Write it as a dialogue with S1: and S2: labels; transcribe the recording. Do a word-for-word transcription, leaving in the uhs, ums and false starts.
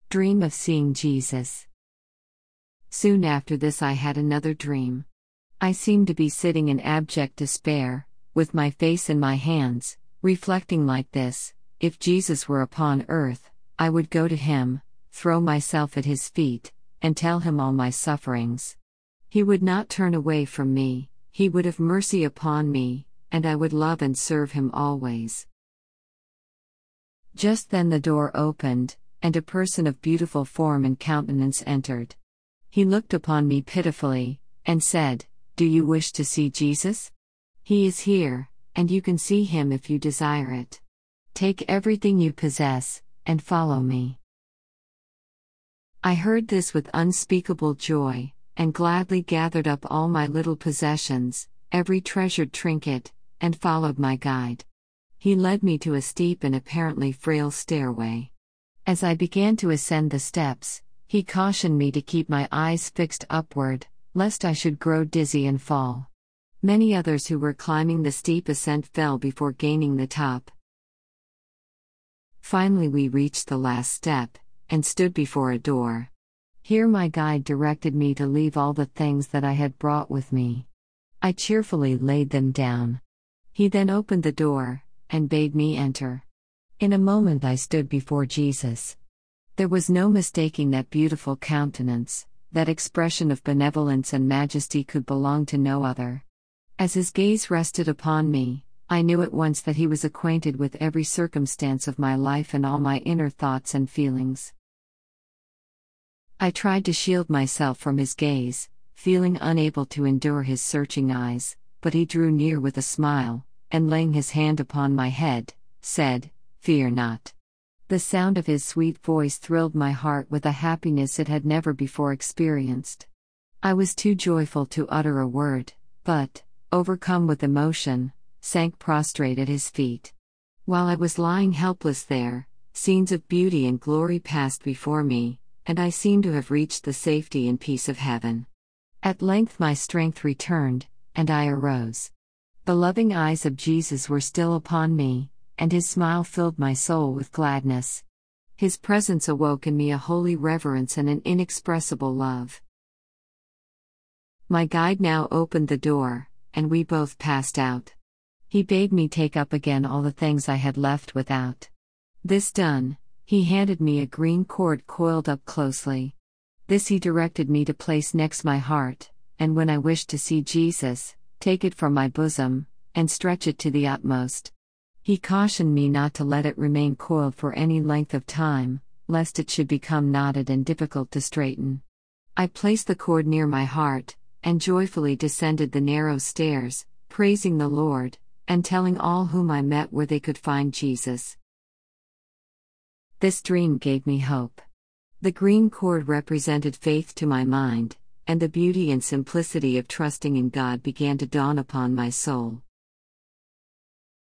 S1: Dream of seeing Jesus. Soon after this, I had another dream. I seemed to be sitting in abject despair, with my face in my hands, reflecting like this: if Jesus were upon earth, I would go to him, throw myself at his feet, and tell him all my sufferings. He would not turn away from me, he would have mercy upon me, and I would love and serve him always. Just then the door opened, and a person of beautiful form and countenance entered. He looked upon me pitifully, and said, "Do you wish to see Jesus? He is here, and you can see him if you desire it. Take everything you possess, and follow me." I heard this with unspeakable joy, and gladly gathered up all my little possessions, every treasured trinket, and followed my guide. He led me to a steep and apparently frail stairway. As I began to ascend the steps, he cautioned me to keep my eyes fixed upward, lest I should grow dizzy and fall. Many others who were climbing the steep ascent fell before gaining the top. Finally, we reached the last step, and stood before a door. Here my guide directed me to leave all the things that I had brought with me. I cheerfully laid them down. He then opened the door, and bade me enter. In a moment I stood before Jesus. There was no mistaking that beautiful countenance, that expression of benevolence and majesty could belong to no other. As his gaze rested upon me, I knew at once that he was acquainted with every circumstance of my life and all my inner thoughts and feelings. I tried to shield myself from his gaze, feeling unable to endure his searching eyes, but he drew near with a smile, and laying his hand upon my head, said, "Fear not." The sound of his sweet voice thrilled my heart with a happiness it had never before experienced. I was too joyful to utter a word, but, overcome with emotion, sank prostrate at his feet. While I was lying helpless there, scenes of beauty and glory passed before me, and I seemed to have reached the safety and peace of heaven. At length my strength returned, and I arose. The loving eyes of Jesus were still upon me, and his smile filled my soul with gladness. His presence awoke in me a holy reverence and an inexpressible love. My guide now opened the door, and we both passed out. He bade me take up again all the things I had left without. This done, he handed me a green cord coiled up closely. This he directed me to place next my heart, and when I wished to see Jesus, take it from my bosom, and stretch it to the utmost. He cautioned me not to let it remain coiled for any length of time, lest it should become knotted and difficult to straighten. I placed the cord near my heart, and joyfully descended the narrow stairs, praising the Lord, and telling all whom I met where they could find Jesus. This dream gave me hope. The green cord represented faith to my mind, and the beauty and simplicity of trusting in God began to dawn upon my soul.